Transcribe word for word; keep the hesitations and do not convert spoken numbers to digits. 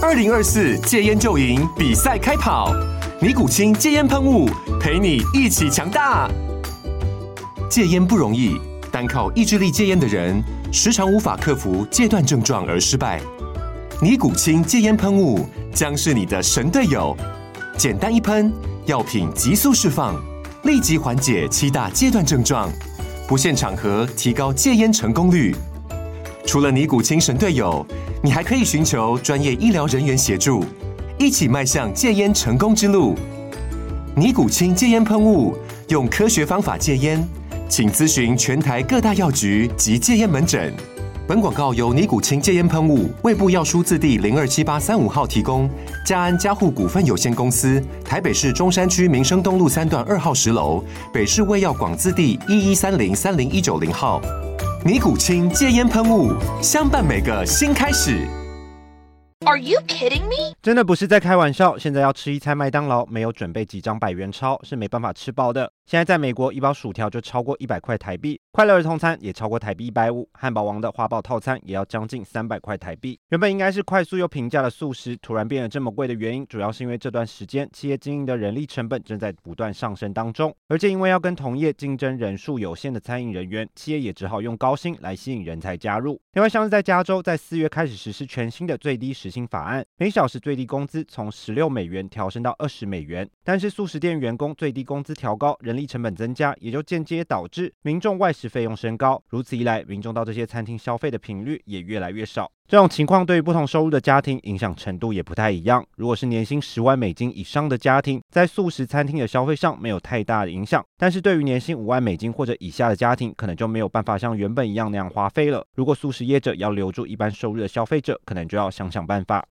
二零二四戒烟就赢比赛开跑，尼古清戒烟喷雾陪你一起强大。戒烟不容易，单靠意志力戒烟的人，时常无法克服戒断症状而失败。尼古清戒烟喷雾将是你的神队友，简单一喷，药品急速释放，立即缓解七大戒断症状，不限场合提高戒烟成功率。除了尼古清神队友，你还可以寻求专业医疗人员协助，一起迈向戒烟成功之路。尼古清戒烟喷雾，用科学方法戒烟，请咨询全台各大药局及戒烟门诊。本广告由尼古清戒烟喷雾、卫部药书字第零二七八三五号提供，嘉安嘉护股份有限公司，台北市中山区民生东路三段二号十楼，北市卫药广字第一一三零三零一九零号。尼古清戒烟喷雾，相伴每个新开始。 Are you kidding me？ 真的不是在开玩笑，现在要吃一餐麦当劳，没有准备几张百元钞是没办法吃饱的。现在在美国，一包薯条就超过一百块台币，快乐儿童餐也超过台币一百五十，汉堡王的华堡套餐也要将近三百块台币。原本应该是快速又平价的速食，突然变得这么贵的原因，主要是因为这段时间企业经营的人力成本正在不断上升当中，而且因为要跟同业竞争人数有限的餐饮人员，企业也只好用高薪来吸引人才加入。另外，像是在加州，在四月开始实施全新的最低时薪法案，每小时最低工资从十六美元调升到二十美元，但是速食店员工最低工资调高，人力成本增加，也就间接导致民众外食费用升高。如此一来，民众到这些餐厅消费的频率也越来越少。这种情况对于不同收入的家庭影响程度也不太一样。如果是年薪十万美金以上的家庭，在速食餐厅的消费上没有太大的影响，但是对于年薪五万美金或者以下的家庭，可能就没有办法像原本一样那样花费了。如果速食业者要留住一般收入的消费者，可能就要想想办法。